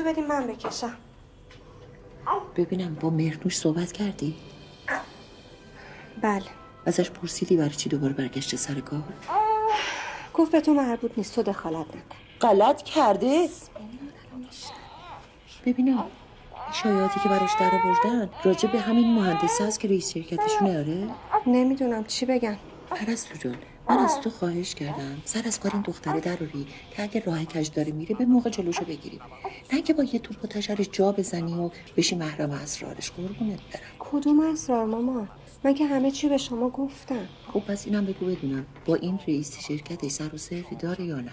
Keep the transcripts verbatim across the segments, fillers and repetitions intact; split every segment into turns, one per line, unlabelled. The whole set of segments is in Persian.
تو بدیم من بکشم.
ببینم با مهرنوش صحبت کردی؟
بله.
ازش پرسیدی برای چی دوباره برگشته سر کار؟
گفت به تو مربوط نیست، تو دخالت نکن.
غلط کرده؟ ببینم شایعاتی که براش در آوردن راجع به همین مهندسه هست که رئیس شرکتشونه. آره؟
نمیدونم چی بگم.
پرستو جان، من از تو خواهش کردم سر از کار این دختره دراری که اگه راه کج داره میره به موقع جلوشو بگیریم، نه که با یه توپ و تشرش جا بزنی و بشی محرم اسرارش. قربونت برم.
کدوم اسرار مامان؟ من که همه چی به شما گفتم.
خب پس اینم بگو بدونم با این رئیس شرکت سر و سری داره یا نه؟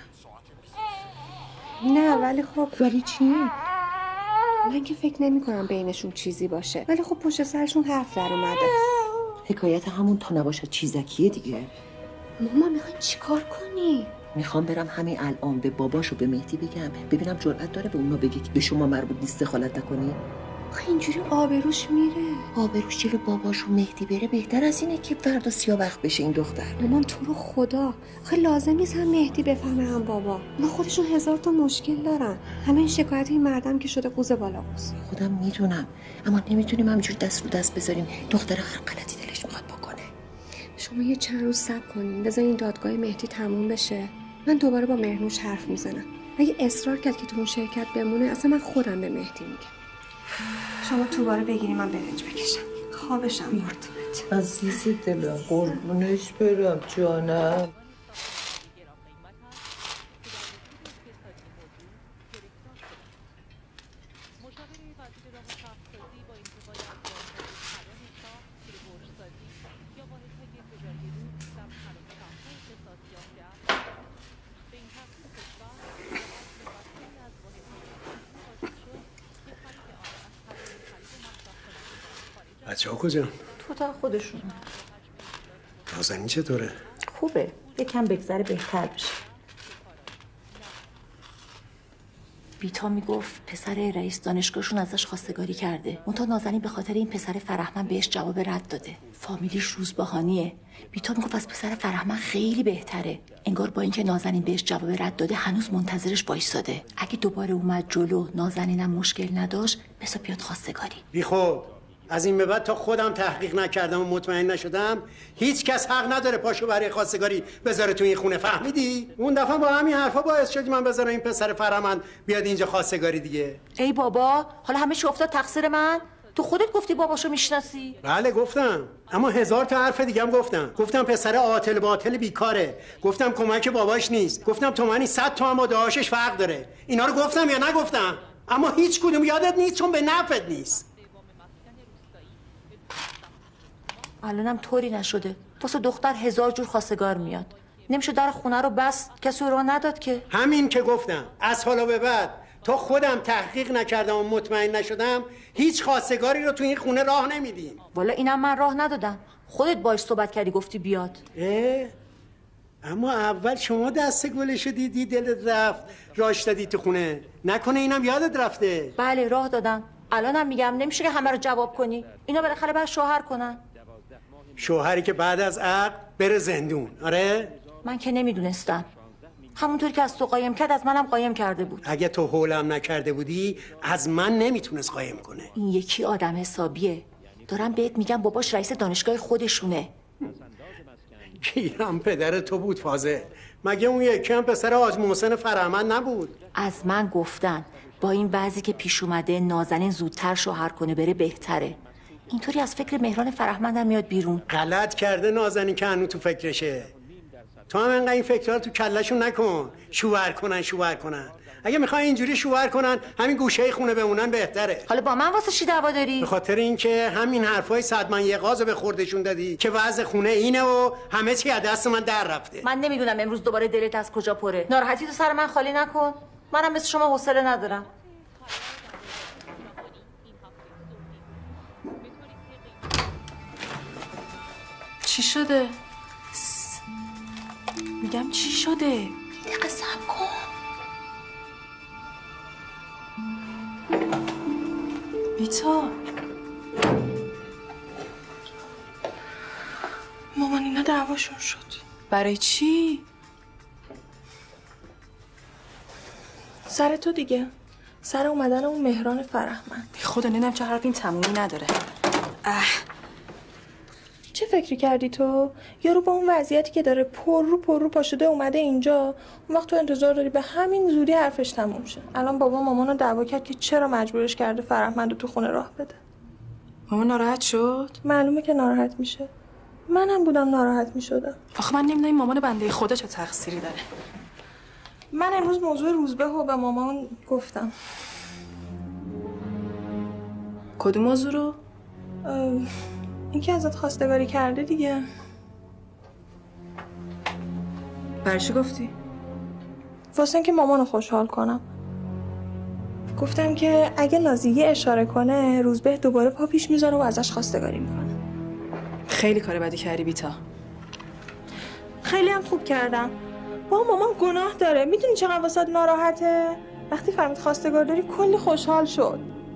نه ولی خب.
ولی چی؟
من که فکر نمی کنم بینشون چیزی باشه، ولی خب پشت سرشون حرف در اومده.
حکایت همون تا نباشه چیزکیه دیگه.
ماما میخوای چی کار کنی؟
میخوام برم همین الان به باباشو به مهدی بگم ببینم جرأت داره به اونا بگه که به شما مربوط نیست دخالت نکنی.
آخه اینجوری آبروش میره.
آبروش جلو باباش و مهدی بره بهتر از اینه که فردا سیاوخت بشه این دختر.
مامان تو رو خدا، آخه لازم نیست هم مهدی بفهمه هم بابا. اونا خودشون هزار تا مشکل دارن. همه این شکایت این مردم که شده قوز بالا قوز.
خودم میدونم، اما نمیتونیم همینجور دست رو دست بذاریم دختر هر غلطی دلش میخواد بکنه.
شما یه چند روز صبر کنین، بذار این دادگاه مهدی تموم بشه. من دوباره با مهرنوش حرف میزنم. اگه اصرار کرد که تو اون شرکت بمونه، اصلا من خودم به مهدی میگم. شما تو باره بگیری من برنج بکشم. خوابشم مرتبط.
عزیز دلم قربونش برم جانم.
بچه ها کجا؟
تو تا خودشون.
نازنین چطوره؟
خوبه، یکم بگذره بهتر بشه. بیتا میگفت پسر رئیس دانشگاهشون ازش خواستگاری کرده. منتها نازنین به خاطر این پسر فرهمن بهش جواب رد داده. فامیلیش روزبهانیه. بیتا میگفت از پسر فرهمن خیلی بهتره. انگار با اینکه نازنین بهش جواب رد داده هنوز منتظرش وایساده. اگه دوباره اومد جلو نازنینم مشکل نداشت بسا بیاد خواستگاری.
بی خود از این به بعد تا خودم تحقیق نکردم و مطمئن نشدم هیچ کس حق نداره پاشو برای خواستگاری بذاره تو این خونه. فهمیدی؟ اون دفعه با همین حرفا باعث شدی من بذارم این پسر فرهمن بیاد اینجا خواستگاری دیگه.
ای بابا، حالا همه چی افتاد تقصیر من؟ تو خودت گفتی باباشو میشناسی.
بله گفتم، اما هزار تا حرف دیگه هم گفتم. گفتم پسر عاطل باطل بیکاره، گفتم کمک باباش نیست، گفتم تومانی صد تومن با دعاشش فرق داره. اینا رو گفتم یا نگفتم؟ اما هیچ کدوم یادت نیست چون به نفعت نیست.
الانم طوری نشده. واسه دختر هزار جور خواستگار میاد. نمیشه در خونه رو بس کسی رو نداد که.
همین که گفتم از حالا به بعد تا خودم تحقیق نکردم و مطمئن نشدم هیچ خواستگاری رو تو این خونه راه نمیدیم.
والا اینم من راه ندادم. خودت باش صحبت کردی گفتی بیاد.
اه؟ اما اول شما دست گلشو دیدی دلت رفت راش دادی تو خونه. نکنه اینم یادت رفته؟
بله راه دادم. الانم میگم نمیشه که همه رو جواب کنی. اینا بالاخره باید شوهر کنن.
شوهری که بعد از عقد بره زندون. آره؟
من که نمیدونستم. همونطور که از تو قایم کرد از منم قایم کرده بود.
اگه تو حولم نکرده بودی از من نمیتونست قایم کنه.
این یکی آدم حسابیه. دارم بهت میگم باباش رئیس دانشگاه خودشونه.
کیرم پدر تو بود فاضل. مگه اون یکی هم پسر حاج محسن فرهمن نبود؟
از من گفتن با این وضعی که پیش اومده نازنین زودتر شوهر کنه بره بهتره. اینطوری از فکر مهران فرهمن میاد بیرون.
غلط کرده نازنین که هنوز تو فکرشه. تو هم انقدر این فکرها تو کلشون نکن. شوهر کنن شوهر کنن. اگه میخوای اینجوری شوهر کنن همین گوشه خونه بمونن بهتره.
حالا با من واسه چی دعوا داری؟
به خاطر اینکه همین حرفای صدمن یغازو به خوردشون دادی که وضع خونه اینه و همه چی از دست من در رفته.
من نمیدونم امروز دوباره دلت از کجا پره. ناراحتی تو سر من خالی نکن. منم مثل شما حوصله ندارم.
چی شده؟ میگم چی شده؟
دقیقه صبر کن.
بیتا مامان اینا دعواشون شد. برای چی؟ سر تو دیگه.
سر اومدن اون مهران فرهمند.
خدا نمیدونم چه حرف این تمومی نداره. اه.
چه فکری کردی تو؟ یارو با اون وضعیتی که داره پر رو پر رو پاشده اومده اینجا، اون وقت تو انتظار داری به همین زودی حرفش تموم شه. الان بابا مامانو دعوا کرد که چرا مجبورش کرده فرهمندو تو خونه راه بده.
مامان ناراحت شد؟
معلومه که ناراحت میشه. منم بودم ناراحت میشدم.
آخه من نمیدونم این مامان بنده خدا چه تقصیری داره.
من امروز موضوع روزبه رو به مامان گفتم.
کدوم موضوع رو؟
این که ازت خواستگاری کرده دیگه.
برای چی گفتی؟
واسه اینکه مامانو خوشحال کنم. گفتم که اگه نازی یه اشاره کنه روزبه دوباره پا پیش میذاره و ازش خواستگاری میکنه.
خیلی کار بدی کردی بیتا.
خیلی هم خوب کردم. با مامان گناه داره. میدونی چقدر واسه ناراحته؟ وقتی فهمید خواستگار داری کلی خوشحال شد.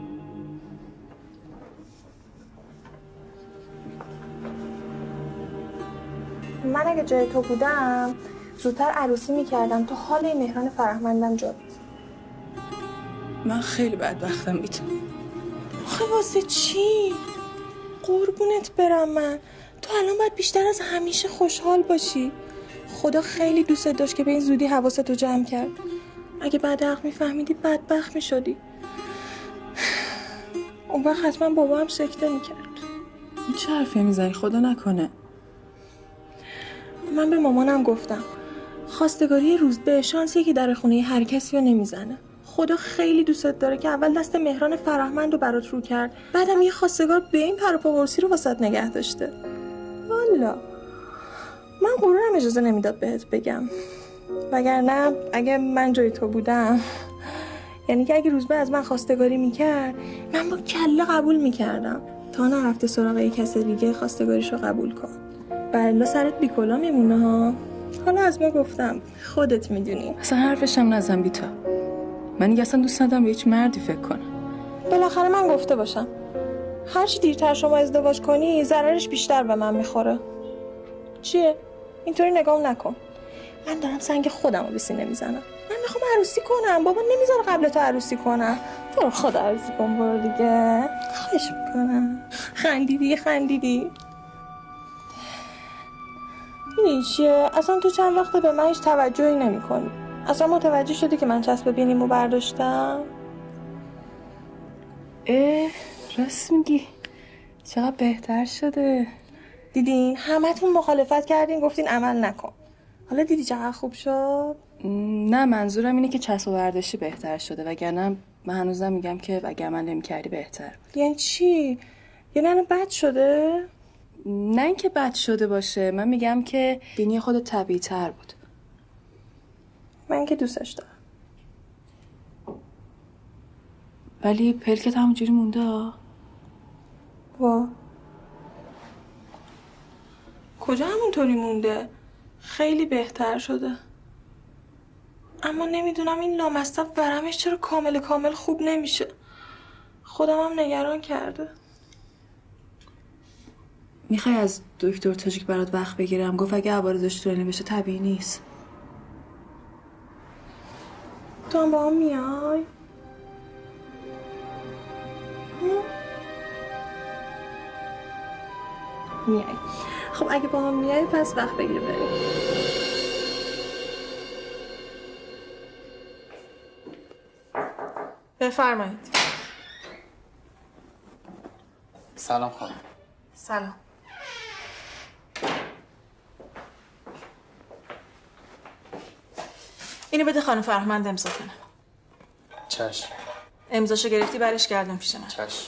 من اگه جای تو بودم زودتر عروسی میکردم تا حال مهران فرهمندم جا بیاد.
من خیلی بدبختم بیتا.
آخه واسه چی؟ قربونت برم من. تو الان باید بیشتر از همیشه خوشحال باشی. خدا خیلی دوست داشت که به این زودی حواستو جمع کرد. اگه بعد عقل میفهمیدی بدبخت میشدی. اون وقت حتما بابا هم سکته میکرد.
این چه حرفی میزنی؟ خدا نکنه.
من به مامانم گفتم خواستگاری روزبه شانسیه که در خونه هر کسی رو نمیزنه. خدا خیلی دوستت داره که اول دست مهران فرهمند رو برات رو کرد، بعدم یه خواستگار به این پر و پا قرصی رو واسط نگه داشته. والا من غرورم اجازه نمیداد بهت بگم، وگرنه اگه من جای تو بودم یعنی که اگه روزبه از من خواستگاری میکرد من با کله قبول میکردم تا نرفته سراغ یه کس دیگه خواستگاریشو قبول کن. بله سرت بیکلا میمونه ها. حالا از ما گفتم خودت میدونی.
اصلا حرفش هم نزن بیتا. من دیگه اصلا دوست ندارم به هیچ مردی فکر کنم.
بالاخره من گفته باشم هرچی دیرتر شما ازدواج کنی ضررش بیشتر به من میخوره. چیه؟ اینطوری نگام نکن. من دارم سنگ خودم رو به سینه میزنم. من میخوام عروسی کنم. بابا نمیذاره قبل تو عروسی کنم. برو خود عروسی کن برو دیگه. خواهش میکنم. خندیدی خندیدی. این چیه؟ اصلا تو چند وقته به من هیچ توجهی نمی کنی. اصلا متوجه شدی که من چسب بینیمو برداشتم؟
اه راست میگی. چقدر بهتر شده.
دیدین همتون مخالفت کردین گفتین عمل نکن. حالا دیدی چقدر خوب شد؟
نه منظورم اینه که چسب برداشتی بهتر شده، وگرنه من هنوزم میگم که اگه عمل نمی‌کردی بهتر بود.
یعنی چی؟ یعنی الان بد شده؟
نه اینکه بد شده باشه، من میگم که بینی خودت طبیعی تر بود.
من که دوستش دارم.
ولی پلکت همونجوری مونده ها.
وا کجا همونطوری مونده؟ خیلی بهتر شده. اما نمیدونم این لامصب ورمش چرا کامل کامل خوب نمیشه. خودم هم نگران کرده.
میخوای از دکتر تاجیک برات وقت بگیرم؟ گفت اگه عوارضش طولانی بشه طبیعی نیست.
تو هم با هم میای؟ میای. خب اگه با هم میای پس وقت بگیر بریم. بفرمایید.
سلام خانم.
سلام.
اینو بده خانم فرهمند امضا کنم.
چشم.
امضاشو گرفتی برش گردون پیش من.
چشم.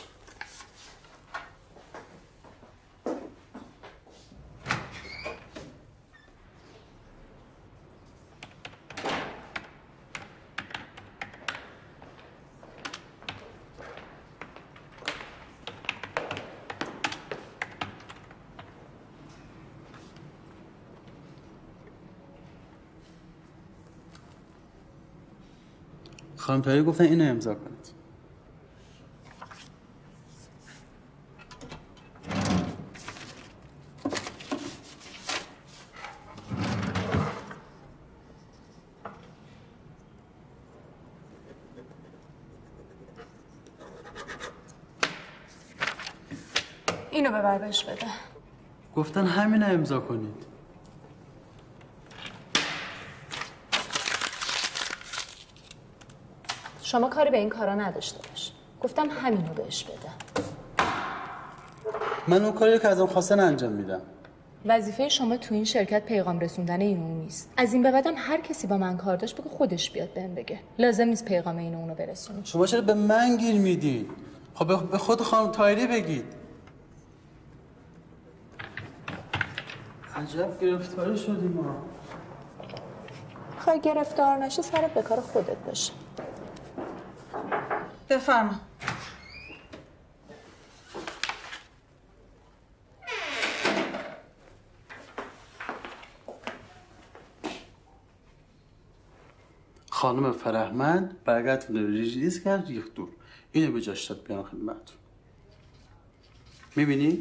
خانم تایی گفتن اینو امضا کنید.
اینو ببر بهش بده.
گفتن همین امضا کنید.
شما کاری به این کارا نداشته باش. گفتم همینو بهش بده.
من اون کاری که ازم خواستن انجام میدم.
وظیفه شما تو این شرکت پیغام رسوندن این اون نیست. از این به بعدم هر کسی با من کار داشت بگه خودش بیاد بهم بگه. لازم نیست پیغام این اونو برسونی.
شما چرا به من گیر میدین؟ خب به خود خانم طاهری بگید. عجب گرفتاری شدیم ما.
خواهی گرفتار نشی سرت به کار خودت باشه.
بفرما.
خانم فرهمند برگتون رو ریز کرد ریخت دور. اینو به جاش داد بیان خدمتتون. میبینی؟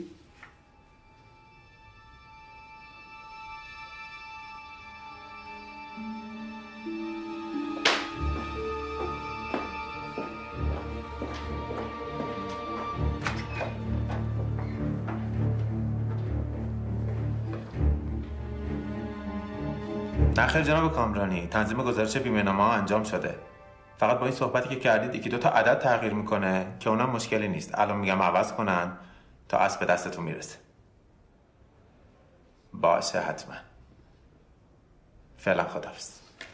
نخیر جناب کامرانی، تنظیم گزارش بیمه‌نامه ها انجام شده. فقط با این صحبتی که کردید یکی دو تا عدد تغییر میکنه که اونم مشکلی نیست. الان میگم عوض کنن تا اسب به دستتون میرسه. باشه حتما. فعلا خداحافظ.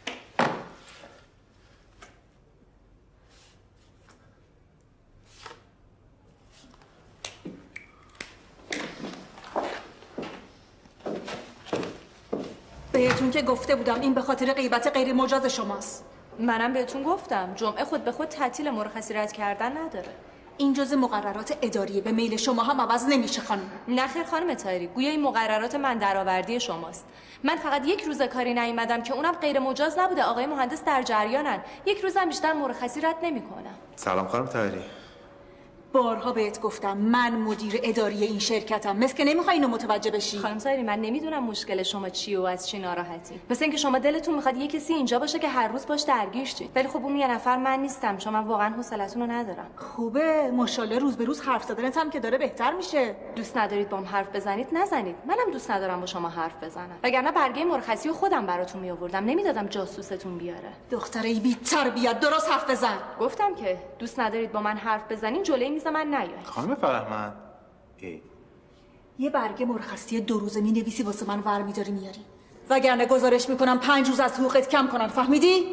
بهتون که گفته بودم این به خاطر غیبت غیر مجاز شماست.
منم بهتون گفتم جمعه خود به خود تعطیل مرخصی رد کردن نداره.
این جزء مقررات اداریه، به میل شما هم عوض نمیشه خانم.
نخیر خانم طاهری، گویا این مقررات من درآوردی شماست. من فقط یک روز کاری نیومدم که اونم غیر مجاز نبوده. آقای مهندس در جریانن. یک روزم بیشتر مرخصی رد نمیکنم.
سلام خانم طاهری.
بارها بهت گفتم من مدیر اداری این شرکتم. مثل که نمیخوای اینو متوجه بشی.
خانم طاهری من نمیدونم مشکل شما چیه و از چی ناراحتی. مثل اینکه شما دلتون میخواد یه کسی اینجا باشه که هر روز باش درگیر شید. ولی خب اون یه نفر من نیستم. چون من واقعا حوصله‌تون رو ندارم.
خوبه ماشاءالله روز به روز حرف زدنت هم که داره بهتر میشه.
دوست ندارید بام حرف بزنید نزنید. منم دوست ندارم با شما حرف بزنم. وگرنه برگه مرخصی رو خودم براتون میآوردم. نمیدادم جاسوستون بیاره.
دختره بی تربیت، درست حرف بزن.
گفتم که دوست ندارید با من حرف بزنین جلوی میز من نیاید.
خانم فرهمند ای
یه برگه مرخصی دو روزه می نویسی واسه من ور میداری میاری، وگرنه گزارش میکنم پنج روز از حقوقت کم کنن. فهمیدی؟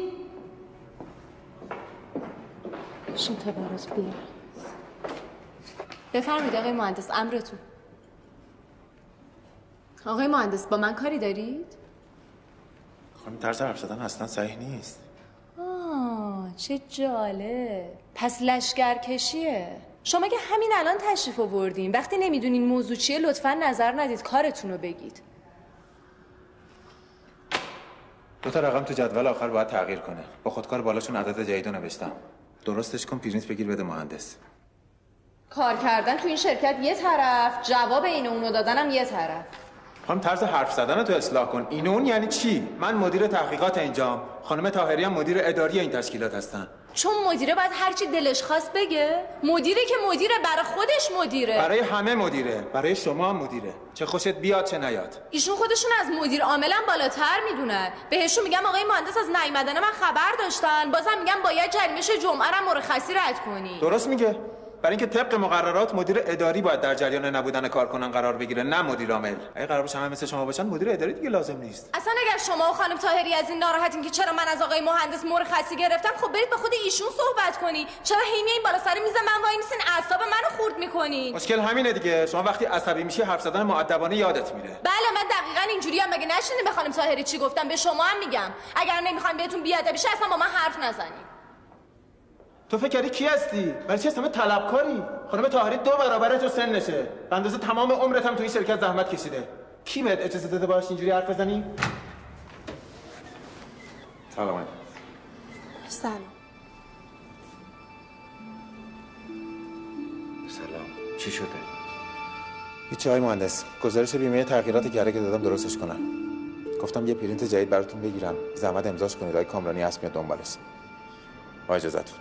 شون تا براز بیار. بفرمایید آقای مهندس، امرتون. آقای مهندس با من کاری دارید؟
خانم طرز حرف زدن اصلا صحیح نیست.
آه چه جالب. پس لشگرکشیه. شما که همین الان تشریف آوردین، وقتی نمیدونین موضوع چیه لطفاً نظر ندید، کارتون رو بگید.
دو تا رقم تو جدول آخر باید تغییر کنه. با خودکار بالاشون عدد جدید رو نوشتم. درستش کن، پرینت بگیر بده مهندس.
کار کردن تو این شرکت یه طرف، جواب این اونو دادنم یه طرف.
خانم طرز حرف زدن تو اصلاح کن. این اون یعنی چی؟ من مدیر تحقیقات اینجام. خانم طاهری هم مدیر اداری این تشکیلات هستن.
چون مدیره باید هر چی دلش خواست بگه. مدیره که مدیره، برای خودش مدیره.
برای همه مدیره، برای شما هم مدیره. چه خوشت بیاد چه نیاد.
ایشون خودشون از مدیر عاملا بالاتر میدونن. بهشون میگم آقای مهندس از نیومدن من خبر داشتن، بازم میگم باید جریمه‌ش جمعه رو مرخصی رد کنی.
درست میگه. برای اینکه طبق مقررات مدیر اداری باید در جریان نبودن کارکنان قرار بگیره، نه مدیر عامل. اگه قرار باشه همه مثل شما باشن مدیر اداری دیگه لازم نیست.
اصلا اگر شما و خانم طاهری از این ناراحتین که چرا من از آقای مهندس مرخصی گرفتم، خب برید با خود ایشون صحبت کنی. چرا هی میایین بالا سر میز من وای میسین اعصاب منو خورد میکنین؟
مشکل همینه دیگه. شما وقتی عصبی میشی حرف زدن مؤدبانه یادت میره.
بله من دقیقاً اینجوریام. مگه نشنیدین به خانم طاهری چی گفتم؟ به شما هم میگم اگر نمیخواین بهتون بیادبی شه اصلا با من حرف نزنید.
تو فکر کردی کی هستی؟ برای چه اسم طلبکاری؟ خانم طاهری دو برابر تو سنشه. به اندازه تمام عمرت هم تو این شرکت زحمت کشیده. کی بهت اجازه داده باهاش اینجوری حرف بزنی؟ سلام.
سلام.
سلام. چی شده؟ هیچ آقای مهندس. گزارش بیمه تغییرات گره که دادم درستش کنم. گفتم یه پرینت جدید براتون بگیرم. زحمت امضاش کنید. آقای کامرانی هست میاد دنبالش. با اجازهتون.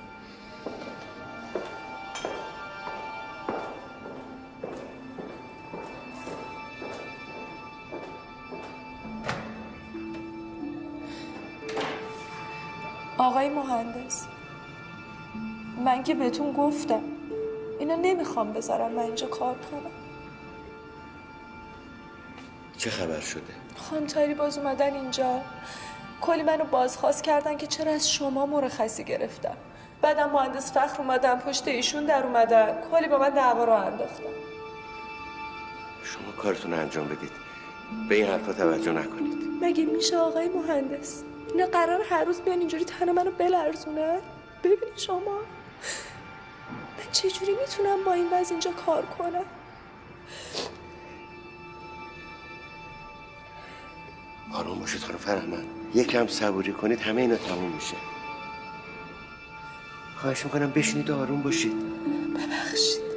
آقای مهندس، من که بهتون گفتم اینا نمیخوام بذارم من اینجا کار کنم.
چه خبر شده؟
خانم طاهری باز اومدن اینجا، کلی منو بازخواست کردن که چرا از شما مرخصی گرفتم. بعدم مهندس فخر اومدن پشت ایشون در اومدن، کلی با من دعوا رو انداختن.
شما کارتون رو انجام بدید، به این حرفا توجه نکنید.
مگه میشه آقای مهندس؟ اینا قرار هر روز بیان اینجوری تن منو بلرزونن؟ ببینید شما من چجوری میتونم با این وضع اینجا کار کنم؟
آروم باشید خانم فرهمند، یکم صبوری کنید همه اینا تموم میشه. خواهش میکنم بشینید و آروم باشید.
ببخشید.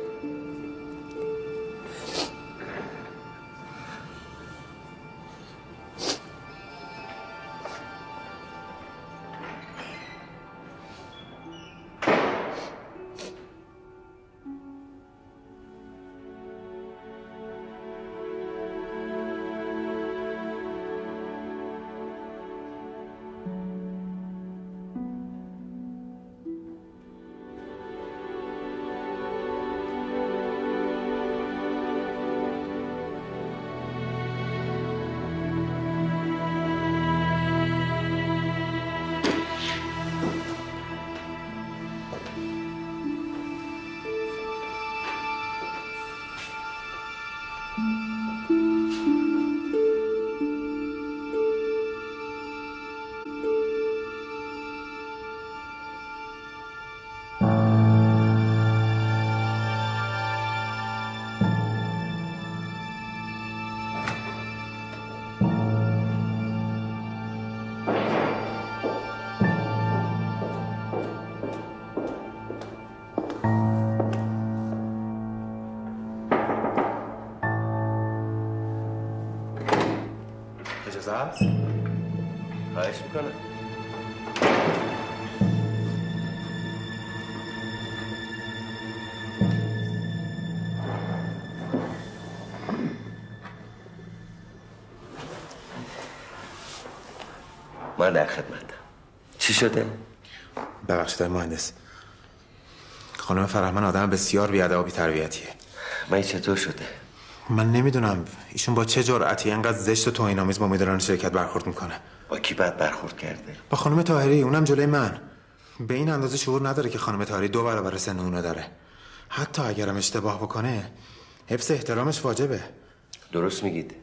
اجازه هست؟
خواهش میکنم. من در خدمتم. چی شده؟
ببخشید آقای مهندس، خانم فرهمند آدم بسیار بی‌ادب و بی‌تربیتیه.
من چطور شده؟
من نمیدونم ایشون با چه جرأتی اینقدر زشت و توهین‌آمیز با مدیران شرکت برخورد میکنه.
با کی بد برخورد کرده؟
با خانم طاهری، اونم جلوی من. به این اندازه شعور نداره که خانم طاهری دو برابر سن اونو داره. حتی اگرم اشتباه بکنه حفظ احترامش واجبه.
درست میگید.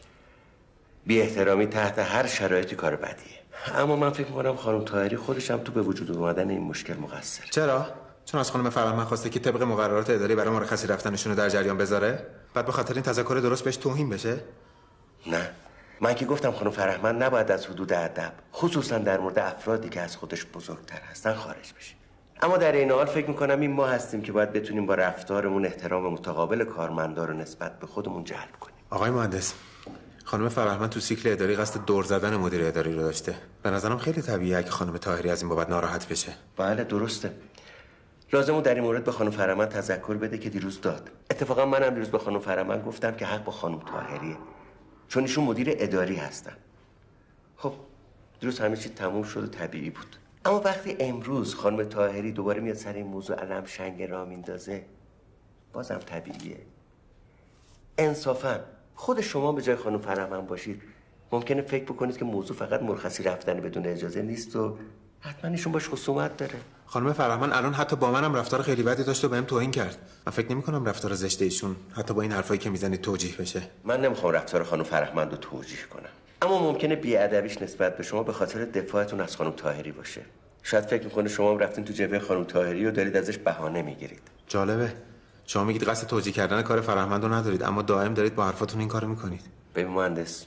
بی احترامی تحت هر شرایطی کار بدیه. اما من فکر میکنم خانم طاهری خودش هم تو به وجود اومدن این مشکل مقصره.
چرا؟ چون از خانم فرهمند خواسته که طبق مقررات اداری برای مرخصی رفتنشون رو در جریان بذاره؟ بعد به خاطر این تذکر درست بهش توهین بشه؟
نه، من که گفتم خانم فرهمند نباید از حدود ادب، خصوصا در مورد افرادی که از خودش بزرگتر هستن، خارج بشه. اما در این حال فکر میکنم این ما هستیم که باید بتونیم با رفتارمون احترام متقابل کارمندا رو نسبت به خودمون جلب کنیم.
آقای مهندس، خانم فرهمند تو سیکل اداری قصد دور زدن مدیر اداری رو داشته. به نظرم خیلی طبیعیه که خانم طاهری از این بابت ناراحت بشه.
بله درسته. لازمه در این مورد به خانم فرهمند تذکر بده که دیروز داد. اتفاقا منم دیروز به خانم فرهمند گفتم که حق با خانم طاهریه، چون ایشون مدیر اداری هستن. خب دیروز همه چی تموم شد و طبیعی بود. اما وقتی امروز خانم طاهری دوباره میاد سر این موضوع علم شنگ را میندازه، بازم طبیعیه. انصافا خود شما به جای خانم فرهمند باشید ممکنه فکر بکنید که موضوع فقط مرخصی رفتن بدون اجازه نیست و حتما ایشون باش خصومت داره.
خانم فرهمند الان حتی با منم رفتار خیلی بدی داشت و بهم توهین کرد. من فکر نمی‌کنم رفتار زشت ایشون حتی با این حرفایی که میزنید توجیه بشه.
من نمیخوام رفتار خانم فرهمند رو توجیه کنم، اما ممکنه بی‌ادبیش نسبت به شما به خاطر دفاعتون از خانم طاهری باشه. شاید فکر می‌کنه شما هم رفتین تو جبهه خانم طاهری و دارید ازش بهانه میگیرید.
جالبه. شما میگید قصد توجیه کردن کار فرهمند رو ندارید، اما دائم دارید با حرفاتون این کارو میکنید.
ببین مهندس،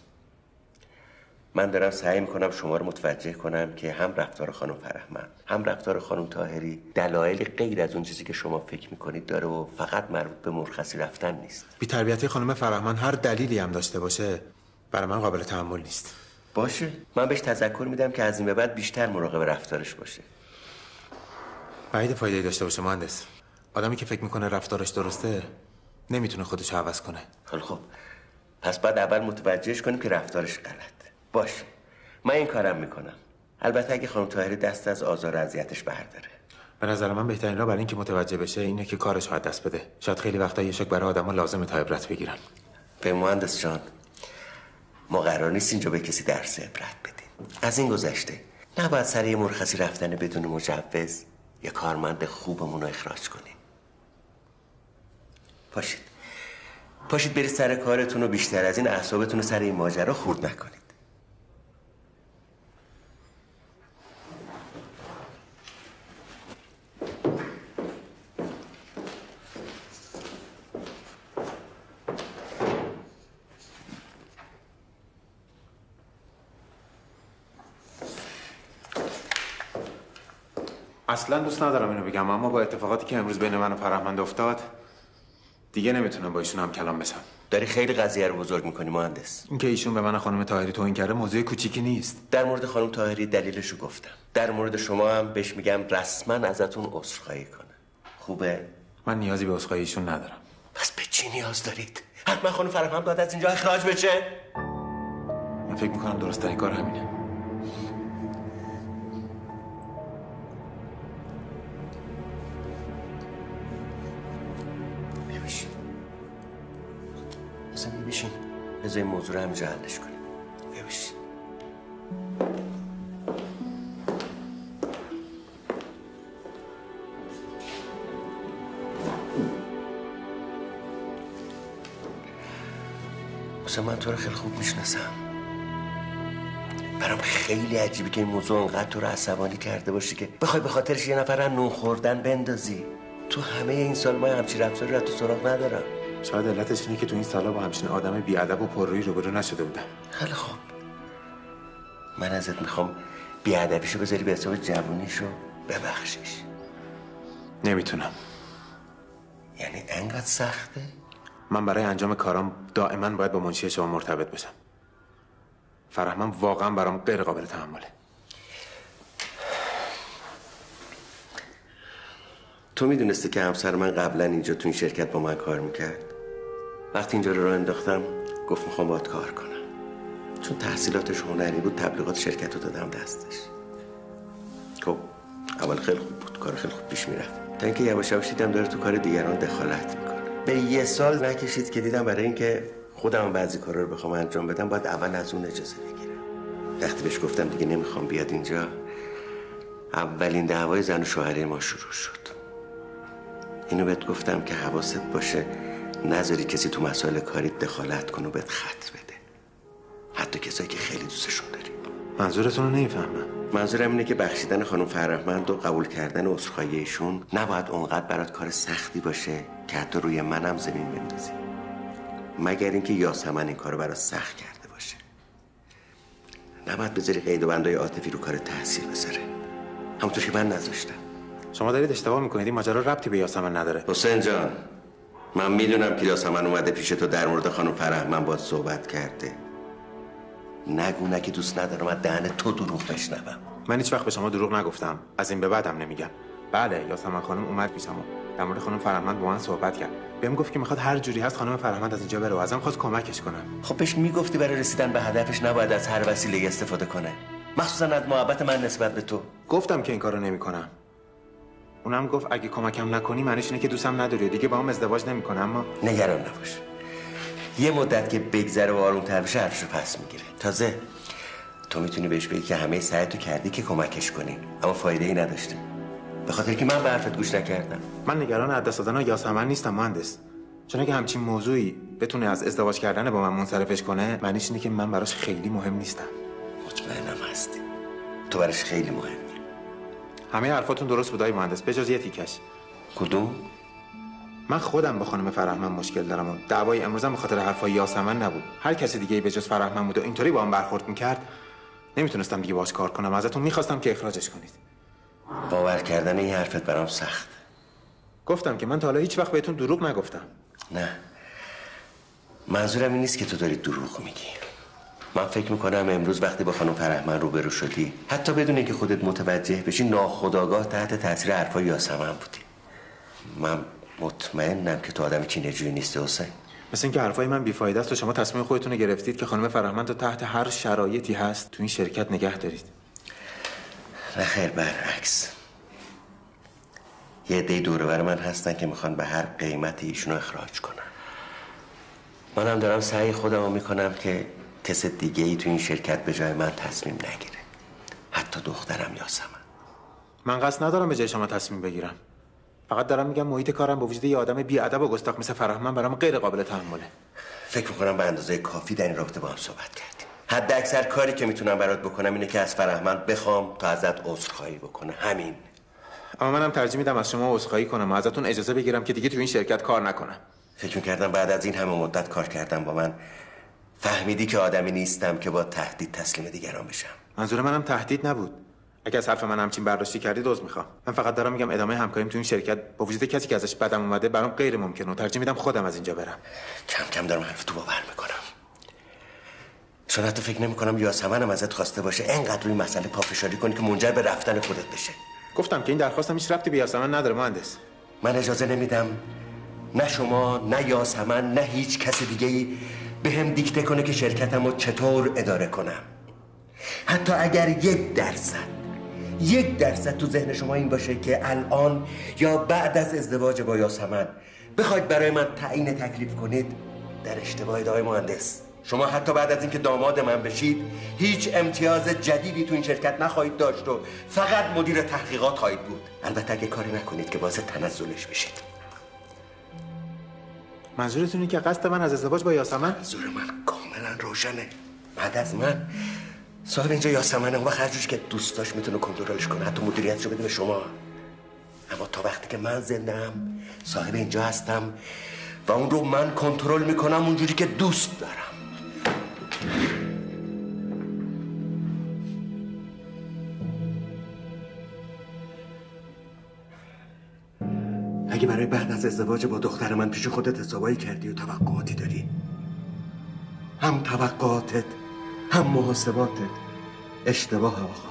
من دارم سعی میکنم شما رو متوجه کنم که هم رفتار خانم فرهمند هم رفتار خانم طاهری دلایل غیر از اون چیزی که شما فکر میکنید داره و فقط مربوط به مرخصی رفتن نیست.
بی‌تربیتی خانم فرهمند هر دلیلی هم داشته باشه برای من قابل تحمل نیست.
باشه، من بهش تذکر میدم که از این به بعد بیشتر مراقب رفتارش باشه.
بعید فایده‌ای داشته باشه مهندس. آدمی که فکر میکنه رفتارش درسته نمیتونه خودش عوض کنه.
حالا خب پس بعد اول متوجهش کنیم که رفتارش غلط. باشه، من این کارم میکنم. البته اگه خانم طاهری دست از آزار و اذیتش برداره.
به نظر من بهترین راه برای اینکه متوجه بشه اینه که کارش رو دست بده. شاید خیلی وقتا یه شک برای آدم‌ها لازمه تا عبرت بگیرن.
به مهندس جان، ما قرار نیست اینجا به کسی درس عبرت بدیم. از این گذشته نباید سر یه مرخصی رفتن بدون مجوز یه کارمند خوبمون رو اخراج کنیم. پاشید پاشید برید سر کارتون و بیشتر از این اعصابتون رو سر این ماجرا خورد نکنید.
اصلا دوست ندارم اینو بگم، اما با اتفاقاتی که امروز بین من و فرهمند افتاد دیگه نمیتونم با ایشون هم کلام بسم.
داری خیلی قضیه رو بزرگ میکنی مهندس.
اینکه ایشون به من خانم طاهری توهین کرده موضوع کوچیکی نیست.
در مورد خانم طاهری دلیلش رو گفتم. در مورد شما هم بهش میگم رسما ازتون عذرخواهی کنه. خوبه؟
من نیازی به عذرخواهی ایشون ندارم.
پس به چی نیاز دارید؟ حتما خانم فرهمند باید از اینجا اخراج بشه.
من فکر میکنم درست ترین کار همینه.
بشین بذار این موضوع رو همینجا حلش کنیم. بیا بشین. مثلا من تو رو خیلی خوب میشناسم. برام خیلی عجیبه که این موضوع انقدر تو رو عصبانی کرده باشی که بخوای به خاطرش یه نفر نون خوردن بندازی. تو همه این سال ما همچین رفتاری رو تو سراغ ندارم.
شاید علتش اینه که تو این سالا با همچین آدم بیادب و پررویی روبرو نشده بودم.
خیلی خوب. من ازت میخوام بیادبیشو بذاری به حساب جوونیشو ببخشیش.
نمیتونم.
یعنی انقدر سخته؟
من برای انجام کارام دائما باید با منشی شما مرتبط بشم. فرهمن واقعا برام غیر قابل تحمله.
تو میدونستی که همسر من قبلا اینجا تو این شرکت با من کار میکرد؟ وقتی اینجا رو راه انداختم گفت میخوام باهات کار کنم. چون تحصیلاتش هنری بود تبلیغات شرکت رو دادم دستش. خب اول خیلی خوب بود، کار خیلی خوب پیش میرفت تا اینکه یواش یواش دیدم داره تو کار دیگران دخالت میکنه. به یه سال نکشید که دیدم برای اینکه خودم بعضی کارا رو بخوام انجام بدم باید اول از اون اجازه بگیرم. وقتی بهش گفتم دیگه نمیخوام بیاد اینجا، اولین دعوای زن و شوهری ما شروع شد. اینو بهت گفتم که حواست باشه نذاری کسی تو مسائل کاری دخالت کنه و بهت خط بده، حتی کسایی که خیلی دوستشون داری.
منظورتون رو نمیفهمم.
منظورم اینه که بخشیدن خانم فرهمند و قبول کردن عذرخواهی ایشون نباید اونقدر برات کار سختی باشه که حتی روی منم زمین بندازی، مگر اینکه یاسمن این کارو برات سخت کرده باشه. نباید بذاری قید و بندای عاطفی رو کار تاثیر بذاره، همونطور که من نذاشتم.
شما دارید اشتباه میکنید، این ماجرا ربطی به یاسمن نداره.
حسین جان، من میدونم که یاسمن اومده پیش تو در مورد خانم فرهمند باهات صحبت کرده. نگو نه که دوست ندارم از دهن تو دروغ بشنوم.
من هیچ وقت به شما دروغ نگفتم، از این به بعدم نمیگم. بله یاسمن خانم اومد پیشم در مورد خانم فرهمند با من صحبت کرد. بهم گفت که میخواد هر جوری هست خانم فرهمند از اینجا بره و ازم خواست کمکش کنم.
خب بهش میگفتی برای رسیدن به هدفش نباید از هر وسیله استفاده کنه، مخصوصا از محبت من نسبت به تو.
گفتم که این کارو نمیکنم. اونم گفت اگه کمکم نکنی معنیش اینه که دوستم نداری و دیگه با هم ازدواج نمیکنه. اما
نگران نباش، یه مدت که بگذره و آروم‌تر بشه حرفشو پس میگیره. تازه تو میتونی بهش بگی که همه سعیتو کردی که کمکش کنی اما فایده ای نداشته، به خاطر که من به حرفت گوش نکردم.
من نگران از دست دادن یاسمن نیستم مهندس، چون اگه همچین موضوعی بتونه از ازدواج کردن با من منصرفش کنه معنیش اینه که من براش خیلی مهم نیستم.
مطمئنم هستی تو براش خیلی مهمی.
همه حرفاتون درست بود آقای مهندس بجز یه تیکش.
کدوم؟
من خودم با خانم فرهمند مشکل دارم و دعوای امروزم به خاطر حرفای یاسمن نبود. هر کسی دیگه به جز فرهمند بود و اینطوری با هم برخورد میکرد نمیتونستم دیگه باهاش کار کنم. ازتون میخواستم که اخراجش کنید.
باور کردن این حرفت برام سخت.
گفتم که من تا حالا هیچ وقت بهتون دروغ نگفتم.
نه، منظورم این نیست که تو داری دروغ میگی. من فکر میکنم امروز وقتی با خانم فرهمند روبرو شدی حتی بدون اینکه خودت متوجه بشی ناخودآگاه تحت تاثیر حرفای یاسمن بودی. من مطمئنم که تو آدم کینه‌جویی نیستی حسین.
مثل اینکه حرفای من بیفایده است و شما تصمیم خودتون رو گرفتید که خانم فرهمند رو تحت هر شرایطی هست تو این شرکت نگه دارید.
نه خیر، برعکس. یه عده دور و بر من هستن که میخوان به هر قیمتی ایشونو اخراج کنن. منم دارم سعی خودمو میکنم که کس دیگه ای تو این شرکت به جای من تصمیم نگیره، حتی دخترم یاسمن.
من قصد ندارم به جای شما تصمیم بگیرم، فقط دارم میگم محیط کارم با وجود یه آدم بی‌ادب و گستاخ مثل فرهمن برام غیر قابل تحمله.
فکر میکنم به اندازه کافی در این رابطه با هم صحبت کردیم. حد اکثر کاری که میتونم برات بکنم اینه که از فرهمن بخوام تا ازت عذرخواهی بکنه، همین.
اما منم ترجیح میدم از شما عذرخواهی کنم و ازتون اجازه بگیرم که دیگه تو این شرکت کار نکنم.
فکر میکردم بعد از این همه مدت کار کردم با من فهمیدی که آدمی نیستم که با تهدید تسلیم دیگران بشم.
منظور منم تهدید نبود. اگه از حرف من همچین برداشتی کردی عذر میخوام. من فقط دارم میگم ادامه همکاریم تو این شرکت با وجود کسی که ازش بدم اومده برام غیر ممکنه و ترجیح میدم خودم از اینجا برم.
کم کم دارم حرف تو باور میکنم. شاید تو فکر نمیکنم یاسمنم ازت خواسته باشه انقدر روی مسئله پافشاری کنی که منجر به رفتن خودت بشه.
گفتم که این درخواستم هیچ ربطی به یاسمن نداره مهندس.
من اجازه نمیدم نه شما نه یاسمن نه هیچ کس دیگه‌ای به هم دیکته کنه که شرکتمو چطور اداره کنم. حتی اگر یک درصد یک درصد تو ذهن شما این باشه که الان یا بعد از ازدواج با یاسمن بخواید برای من تعیین تکلیف کنید، در اشتباهید آقای مهندس. شما حتی بعد از اینکه داماد من بشید هیچ امتیاز جدیدی تو این شرکت نخواهید داشت و فقط مدیر تحقیقات خواهید بود. البته اگه کاری نکنید که باعث تنزلش بشید.
منظورتون اینه که قصد من از ازدواج با یاسمن؟
منظور من کاملا روشنه. بعد از من صاحب اینجا یاسمنه، اون وقت هر جوری که دوست داشت میتونه کنترلش کنه، حتی مدیریتشو بده به شما. اما تا وقتی که من زنده‌ام صاحب اینجا هستم و اون رو من کنترل میکنم اونجوری که دوست دارم. اگه برای بعد از ازدواج با دختر من پیش خودت حسابایی کردی و توقعاتی داری، هم توقعاتت هم محاسباتت اشتباه آقا.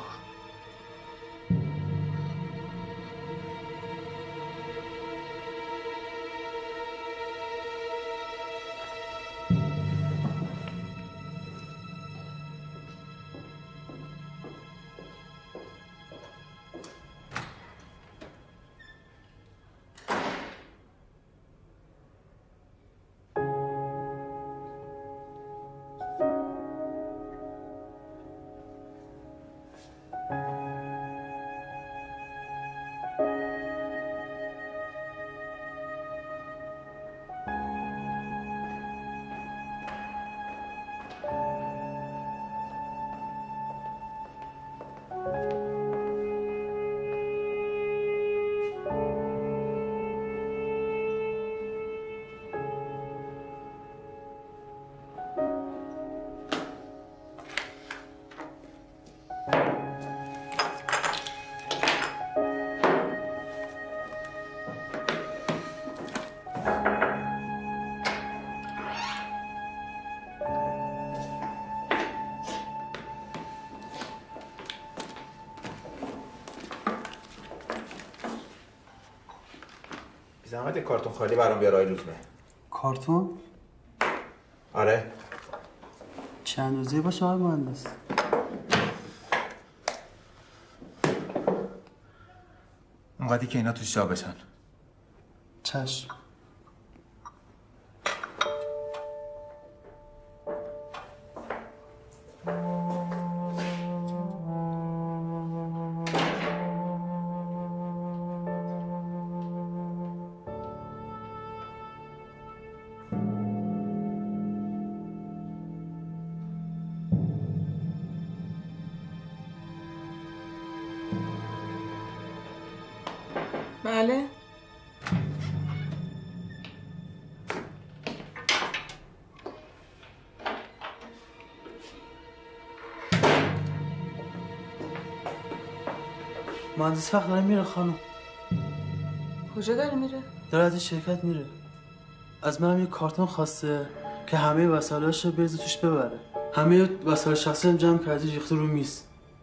زحمت کارتون خالی برام بیار آقای روزمه.
کارتون؟
آره.
چند روزه باشه آقای مهندس؟
اونقدری که اینا توش جا بشن.
چشم.
بله.
مهندس فقط داره میره خانم.
کجا داره میره؟
داره از این شرکت میره. از منم یه کارتون خواسته که همه وسایلش رو بریزه توش ببره. همه وسایل شخصی هم جمع کردی ریخته رو میز.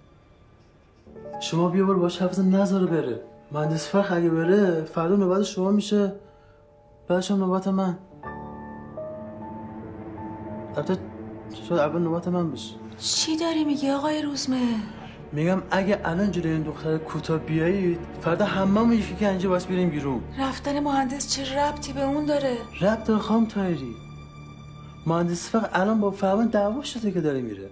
شما بیا برو باش حرف بزن نذاره بره. مهندس فرخ اگه بره فردا نوبت شما میشه، بعدش هم نوبت من. البته شاید اول نوبت من بشه.
چی داری میگی آقای روزمه؟
میگم اگه الان جلوی این دختر کوتاه بیایید فردا هممون یکی که اینجا باس بریم بیرون.
رفتن مهندس چه ربطی به اون داره؟
ربط داره خانم طاهری. مهندس فقط الان با فرمان دعوا شده که داره میره.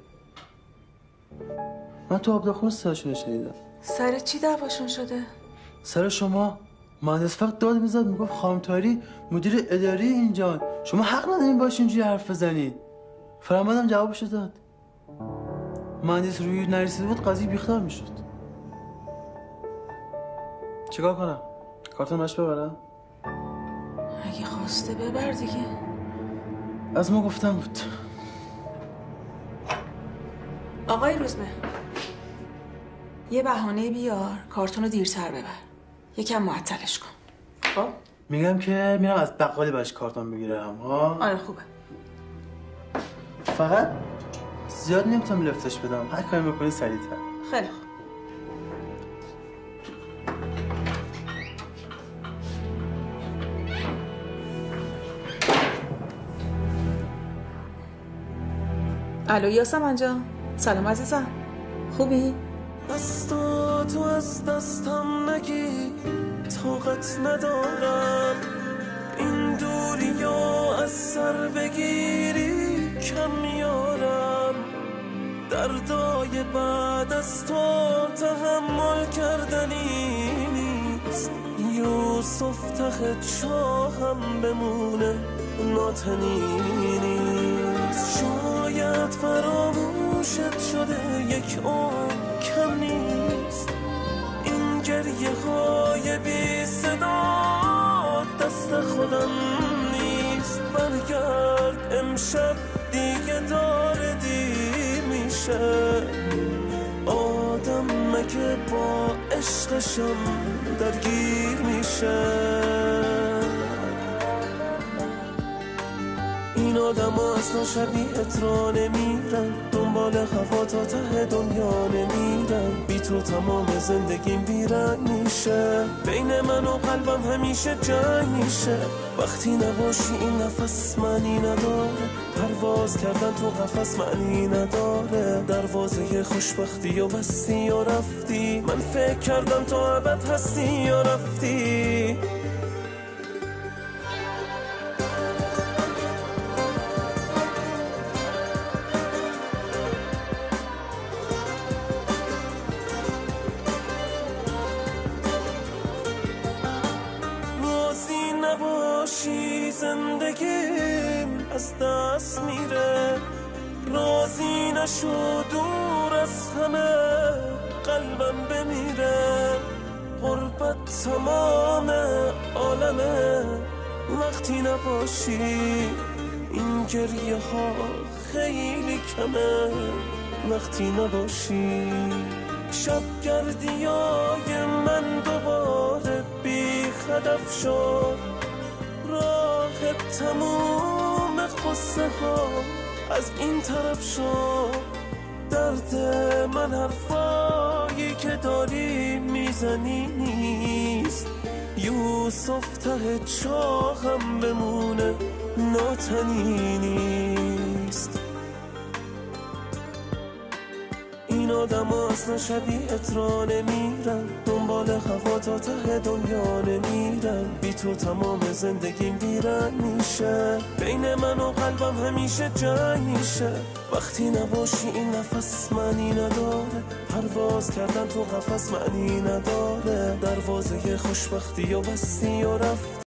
من تو آبداخون صداشون شنیدم.
سر چی دعواشون شده؟
سر شما. مهندس فقط داد میزد میگفت خانم طاهری مدیر اداری اینجا، شما حق ندارین باش اینجوری حرف بزنید. فرمانم جوابشو داد. مهندس روی نرسیده بود قضیه بیخدار میشد. چیکار کنم؟ کارتون باش ببرم؟
اگه خواسته ببر دیگه.
از ما گفتم بود.
آقای روزمه یه بهانه بیار کارتون رو دیرتر ببر، یکم معطلش کن. خب
میگم که میرم از بقالی باش کارتون بگیرم. ها
آره خوبه.
فقط زیاد نمیتونم لفتش بدم، هر کاری میکنی سریعتر.
خیلی خوب. الو یاسمن جان، سلام عزیزم، خوبی؟
دستاتو از دستم نگی، طاقت ندارم این دوریا از سر بگیری، کم میارم دردای بعد از تو تحمل کردنی نیست. یوسف ته چاهم بمونه ناتنی نیست. شاید فراموشت شده یک عمر کم نیست. این گریه های بی صدا دست خودم نیست. برگرد امشب دیگه داره دی میشه. آدم مگه با عشقشم درگیر میشه. این آدم ها اصلا شبیهت را نمیرن، دنبال هوا تا ته دنیا نمیرن. بی تو تمام زندگیم بیرنگ میشه. بین من و قلبم همیشه جنگ میشه. وقتی نباشی این نفس معنی نداره. پرواز کردن تو قفس معنی نداره. دروازه خوشبختی و بستی و رفتی. من فکر کردم تو ابد هستی و رفتی. زندگیم از دست میره. راضی نشو دور از همه قلبم بمیره. غربت تمام عالمه وقتی نباشی. این گریه ها خیلی کمه وقتی نباشی. شب گردی های من دوباره بی هدف شد. راه تموم قصه ها از این طرف شد. درد من حرفایی که داری میزنی نیست. یوسف ته چاهم بمونه ناتنی نیست. این آدم ها اصلا شبیهت را نمیرن، دنبال هوا تا ته دنیا نمیرن. بی تو تمام زندگیم بیرنگ میشه. بین من و قلبم همیشه جنگ میشه. وقتی نباشی این نفس معنی نداره. پرواز کردن تو قفس معنی نداره. دروازه خوشبختی و بستی و رفت.